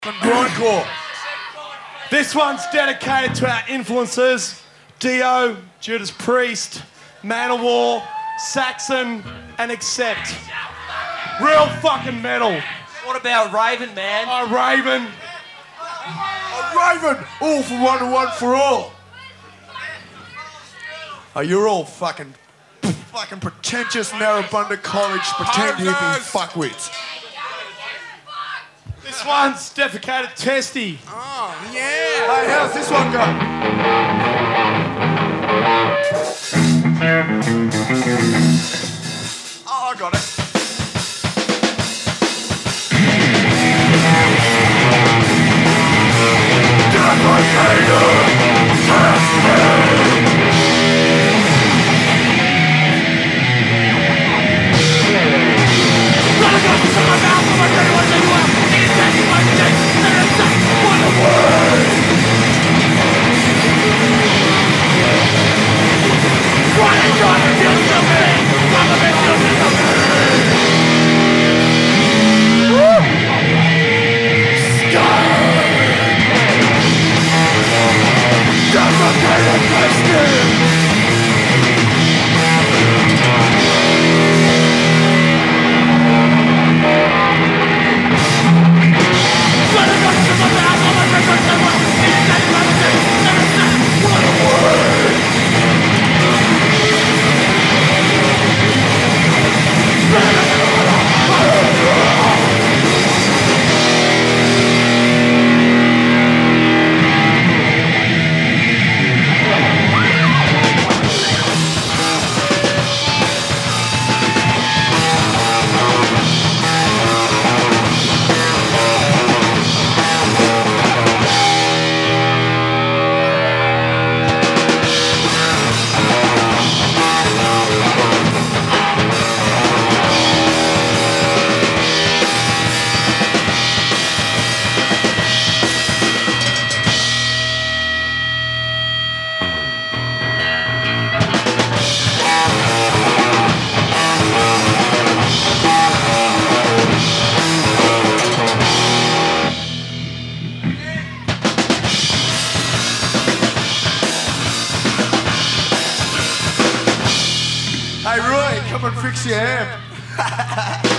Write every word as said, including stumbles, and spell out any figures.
Grindcore. This one's dedicated to our influencers, Dio, Judas Priest, Manowar, Saxon, and Accept. Real fucking metal. What about Raven, man? Oh, Raven. Oh, Raven! All for one and one for all. Oh, you're all fucking, fucking pretentious Narrabundah College pretend hippie fuckwits. This one's dedicated to Testy. Oh, yeah. Hey, how's this one go? Oh, I got it. Hey, Roy, come and fix your ham.